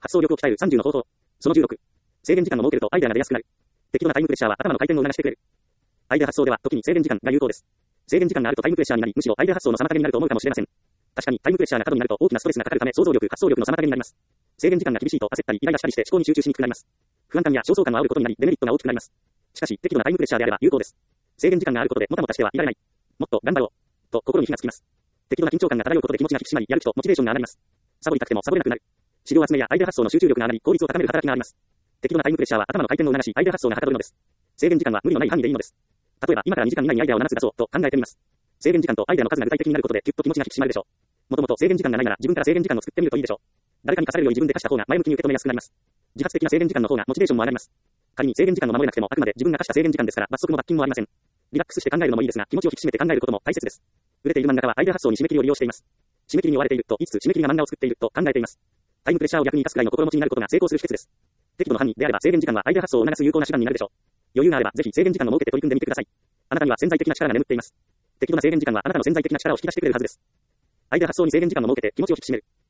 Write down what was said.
発想力を鍛える30の方法。その16。制限時間を設けるとアイデアが出やすくなる。適度なタイムプレッシャーは頭の回転を促してくれる。アイデア発想では時に制限時間が有効です。制限時間があるとタイムプレッシャーになり、むしろアイデア発想の妨げになると思うかもしれません。確かにタイムプレッシャーが過度になると大きなストレスがかかるため想像力、発想力の妨げになります。制限時間が厳しいと焦ったりイライラしたりして思考に集中しにくくなります。不安感や焦燥感を煽ることになりデメリットが大きくなります。しかし適度なタイムプレッシャーであれば有効です。制限時間があることでもたもたしてはいられない。もっと頑張ろうと心に火がつきます。適度な緊張感が漂うことで気持ちが引き締まり、やる気とモチベーションが上がります。サボりたくてもサボれなくなる。資料集めやアイデア発想の集中力が上がり、効率を高める働きがあります。適度なタイムプレッシャーは頭の回転を促し、アイデア発想がはかどるのです。制限時間は無理のない範囲でいいのです。例えば今から2時間以内にアイデアを7つ出そうと考えてみます。制限時間とアイデアの数が具体的になることでぎゅっと気持ちが引き締まるでしょう。もともと制限時間がないなら自分から制限時間を作ってみるといいでしょう。誰かに課されるより自分で課した方が前向きに受け止めやすくなります。自発的な制限時間の方がモチベーションも上がります。仮に制限時間を守れなくてもあくまで自分が課した制限時間ですから罰則も罰金もありません。リラックスして考えるのもいいですが気持ちを引き締めて考えることも大切です。売れている漫画家はアイデア発想に締め切りを利用しています。締め切りに追われているといつ締め切りが漫画を作っていると考えています。タイムプレッシャーを逆に生かすくらいの心持ちになることが成功する秘訣です。適度の範囲であれば制限時間はアイデア発想を促す有効な手段になるでしょう。余裕があればぜひ制限時間を設けて取り組んでみてください。あなたには潜在的な力が眠っています。適度な制限時間はあなたの潜在的な力を引き出してくれるはずです。アイデア発想に制限時間を設けて気持ちを引き締める。